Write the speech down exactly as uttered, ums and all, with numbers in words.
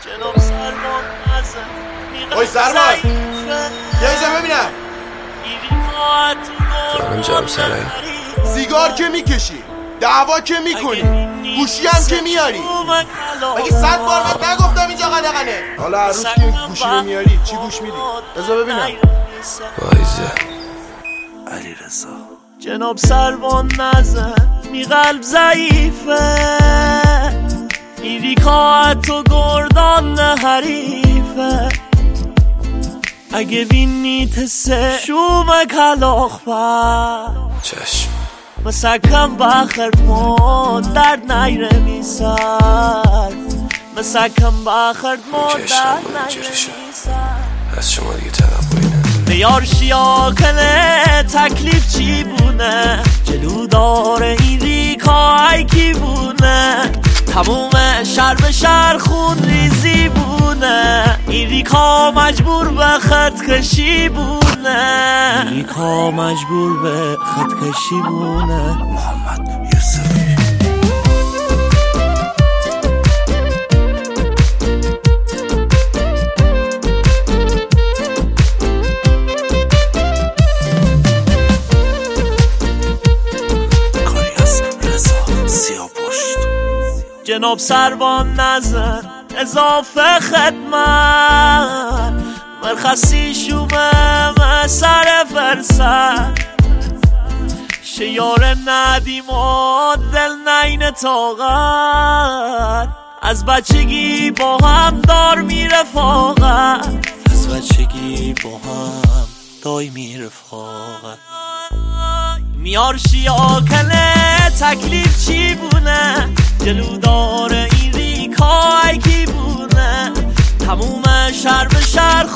جناب سربان نزن اوی سربان یه ایجا ببینم جانم جناب سرایی. سیگار که میکشی، دعوا که میکنی، گوشی هم که میاری. مگه صد بار بهت نگفتم اینجا قدغنه؟ حالا هر روز که این گوشی رو میاری چی گوش میدی؟ بذار ببینم. وایزه علی رضا جناب سربان نزن می قلب ضعیفه میری کاعت و گردان حریفه اگه بینی تسه شوم کلاخ پر چشم مسکم بخرد ما درد نیره میسر مسکم بخرد ما درد نیره میسر از شما دیگه توقعی نداره. بیار شیاکنه تکلیف چی بونه جلو داره این ریکا ای کی بونه تموم شهر به شهر خون ریزی بونه این ریکا مجبور به خط کشی بونه این ریکا مجبور به خط کشی بونه. محمد یوسفی جناب سربان نزن اضافه خدمت مرخصی شومه سر فرصت شیار ندیم و دل نین طاقت از بچگی با هم دار می رفاقت از بچگی با هم دای می رفاقت میار شیاکنه تکلیف چی بونه جلو داره این ریکا ای کی بونه تموم شهر به شهر